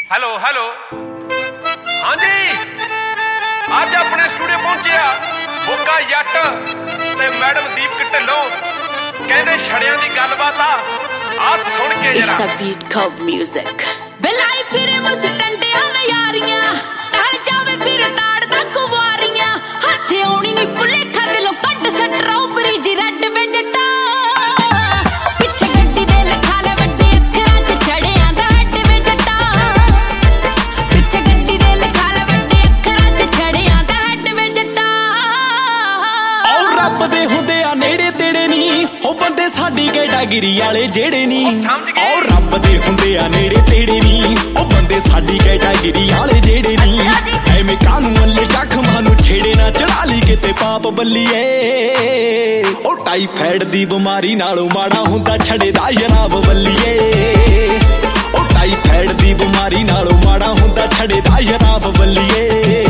hello hello ਹਾਂਜੀ ਅੱਜ ਆਪਣੇ ਸਟੂਡੀਓ ਪਹੁੰਚਿਆ ਬੋਕਾ ਜੱਟ ਤੇ ਮੈਡਮ ਦੀਪਕ ਢਿੱਲੋਂ ਕਹਿੰਦੇ ਛੜਿਆਂ ਦੀ ਗੱਲਬਾਤ ਆ ਸੁਣ ਕੇ ਜਰਾ It's a beat called music ਬਲਾਈ ਫਿਰੇ ਮੁਸਟੰਡਿਆਂ ਨਜ਼ਾਰੀਆਂ ਢਲ ਜਾਵੇ ਫਿਰ ਤਾੜ ਦਾ ਕੁਵਾਰੀਆਂ ਹੱਥ ਆਉਣੀ ਨਹੀਂ ਭੁਲੇਖਾ ਦਿਲੋਂ ਕੱਟ ਸਟ੍ਰਾਬਰੀ ਜੀ ਰੈੱਡ ਵੇਜਟਾ ਪਿੱਛੇ ਗੱਡੀ ਦੇ ਲਿਖਾ ਲੈ ਵੱਡੇ ਅੱਖਰਾਂ 'ਚ ਛੜਿਆਂ ਦਾ ਹੈਡ ਵੇਜਟਾ ਪਿੱਛੇ ਗੱਡੀ ਦੇ ਲਿਖਾ ਲੈ ਵੱਡੇ ਅੱਖਰਾਂ 'ਚ ਛੜਿਆਂ ਦਾ ਹੈਡ ਵੇਜਟਾ ਔਰ ਰੱਬ ਦੇ ਹੁੰਦੇ ਆ ਨੇੜੇ ਤੇੜੇ ਨਹੀਂ ਉਹ ਬੰਦੇ ਸਾਡੀ ਕੈਟਾਗਰੀ ਵਾਲੇ ਜਿਹੜੇ ਨਹੀਂ ਔਰ ਰੱਬ ਦੇ ਹੁੰਦੇ ਆ ਨੇੜੇ ਤੇੜੇ ਨਹੀਂ ਉਹ ਬੰਦੇ ਸਾਡੀ ਕੈਟਾਗਰੀ ਵਾਲੇ ਜਿਹੜੇ ਨਹੀਂ ਐਵੇਂ ਕਾਨੂੰ ਅੱਲੇ ਜ਼ਖਮਾਂ ਨੂੰ ਛੇੜੇ ਨਾ ਚੜਾ ਲਈ ਕਿਤੇ ਪਾਪ ਬੱਲੀਏ ਉਹ ਟਾਈਫਾਇਡ ਦੀ ਬਿਮਾਰੀ ਨਾਲੋਂ ਮਾੜਾ ਹੁੰਦਾ ਛੜੇ ਦਾ ਜਨਾਬ ਬੱਲੀਏ ਉਹ ਟਾਈਫਾਇਡ ਦੀ ਬਿਮਾਰੀ ਨਾਲੋਂ ਮਾੜਾ ਹੁੰਦਾ ਛੜੇ ਦਾ ਜਨਾਬ ਬੱਲੀਏ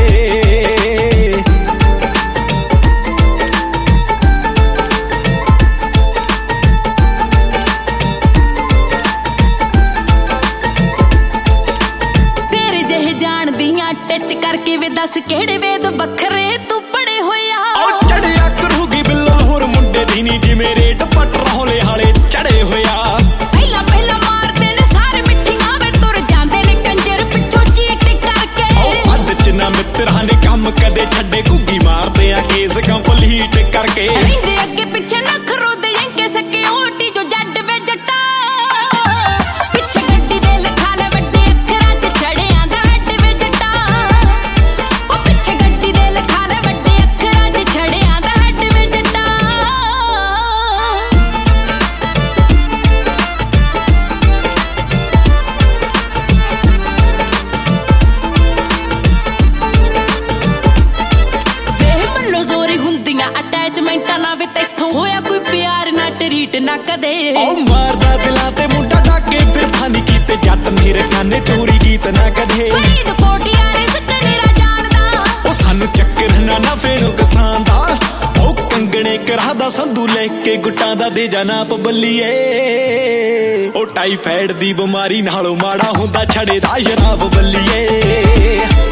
ਟੱਚ ਕਰਕੇ ਵੇ ਦੱਸ ਕਿਹੜੇ ਵੇਦ ਵੱਖਰੇ ਤੂੰ ਪੜੇ ਹੋਇਆ ਉਹ ਚੜਿਆ ਕਰੂਗੀ ਬਿੱਲਲ ਹੋਰ ਮੁੰਡੇ ਦੀ ਨੀ ਜਿਵੇਂ ਰੇਟ ਪਟ ਰੋਲੇ ਹਾਲੇ ਚੜੇ ਹੋਇਆ ਪਹਿਲਾਂ ਪਹਿਲਾਂ ਮਾਰਦੇ ਨੇ ਸਾਰੇ ਮਿੱਠੀਆਂ ਵੇ ਤੁਰ ਜਾਂਦੇ ਨੇ ਕੰਜਰ ਪਿੱਛੋਂ ਚੀਟ ਕਰਕੇ ਉਹ ਅੱਧ ਚ ਨਾ ਮਿੱਤਰਾਂ ਨੇ ਕੰਮ ਕਦੇ ਛੱਡੇ ਘੁੱਗੀ ਮਾਰਦੇ ਆ ਕੇਸ ਕੰਪਲੀਟ ਕਰਕੇ ਰਹਿੰਦੇ ਅੱਗੇ ਪਿੱਛੇ ਨਖਰੋ ਦੇ ਯੰਕੇ ਸਕੇ ਓਟੀ ਜੋ ਜੱਟ ਵੇ ਜੱਟਾ ਪਿੱਛੇ ਗੱਡੀ ਦੇ ਲਿਖਾ ਲੈ ਵੱਡੇ ਅੱਖਰਾਂ 'ਚ ਛੜਿਆਂ ਦਾ ਹੈਡ ਵੇ ਜੱਟਾ ਉਹ ਪਿੱਛੇ ਗੱਡੀ ਦੇ ਲਿਖਾ ਲੈ ਵੱਡੇ ਅੱਖਰਾਂ 'ਚ ਛੜਿਆਂ ਦਾ ਹੈਡ ਵੇ ਜੱਟਾ ਵੇਹ ਮੱਲੋ ਜ਼ੋਰੀ ਹੁੰਦੀਆਂ ਅਟੈਚਮੈਂਟਾਂ ਨਾ ਵੇ ਤੈਥੋਂ ਹੋਇਆ ਕੋਈ ਪਿਆਰ ਨਾ ਟਰੀਟ ਨਾ ਕਦੇ ਉਹ ਮਾਰਦਾ ਦਿਲਾਂ ਤੇ ਮੁੰਡਾ ਡਾਕੇ ਫਿਰ ਨਹੀਂ ਕੀਤੇ ਜੱਟ ਮੇਰੇ ਖਾਨੇ ਚੋਰੀ ਗੀਤ ਨਾ ਕਦੇ ਫਰੀਦ ਕੋਟਿਆ ਰਿਜ਼ਕ ਨੀਰਾ ਜਾਣਦਾ ਉਹ ਸਾਨੂੰ ਚੱਕਰ ਨਾ ਨਫੇ ਨੂੰ ਕਿਸਾਨ ਦਾ ਉਹ ਕੰਗਣੇ ਕਰਾਦਾ ਸੰਧੂ ਲੈ ਕੇ ਗੁੱਟਾਂ ਦਾ ਦੇ ਜਾਣਾ ਬੱਲੀਏ ਉਹ ਟਾਈਫਾਇਡ ਦੀ ਬਿਮਾਰੀ ਨਾਲੋਂ ਮਾੜਾ ਹੁੰਦਾ ਛੜੇ ਦਾ ਸ਼ਰਾਬ ਬੱਲੀਏ